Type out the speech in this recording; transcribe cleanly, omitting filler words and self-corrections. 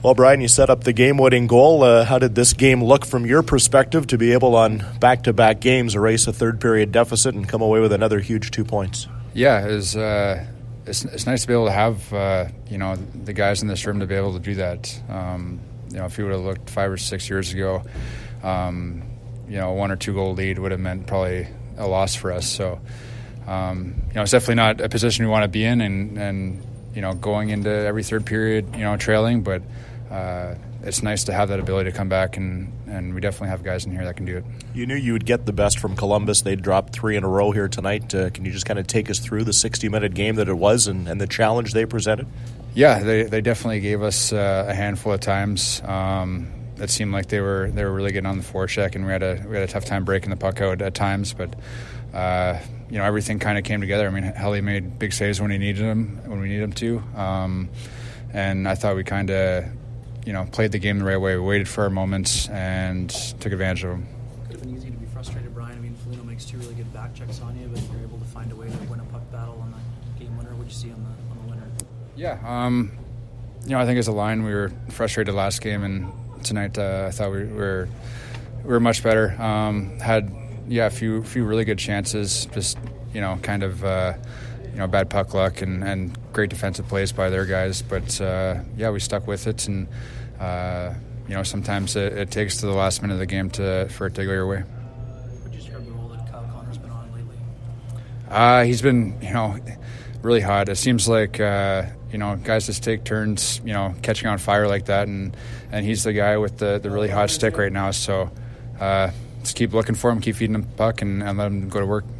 Well, Brian, you set up the game-winning goal. How did this game look from your perspective to be able on back-to-back games erase a third-period deficit and come away with another huge 2 points? Yeah, it was, it's nice to be able to have the guys in this room to be able to do that. If you would have looked 5 or 6 years ago, 1 or 2 goal lead would have meant probably a loss for us. So it's definitely not a position we want to be in, and going into every third period, trailing, but it's nice to have that ability to come back, and we definitely have guys in here that can do it. You knew you would get the best from Columbus. They dropped 3 in a row here tonight. Can you just kind of take us through the 60-minute game that it was and the challenge they presented? Yeah, they definitely gave us a handful of times. It seemed like they were really getting on the forecheck, and we had a tough time breaking the puck out at times, but everything kind of came together. I mean, Helly made big saves when we needed him to, and I thought we kind of played the game the right way. We waited for our moments and took advantage of them. Could have been easy to be frustrated, Brian. I mean, Foligno makes 2 really good back checks on you, but you're able to find a way to win a puck battle on the game winner. What did you see on the winner? Yeah, I think as a line we were frustrated last game, and tonight I thought we were much better. Had a few really good chances, just bad puck luck and great defensive plays by their guys, but we stuck with it, and sometimes it takes to the last minute of the game for it to go your way. Would you describe the role that Kyle Connor's been on lately? He's been really hot. It seems like guys just take turns catching on fire like that, and he's the guy with the really hot stick right now, so just keep looking for him, keep feeding him the puck, and let him go to work.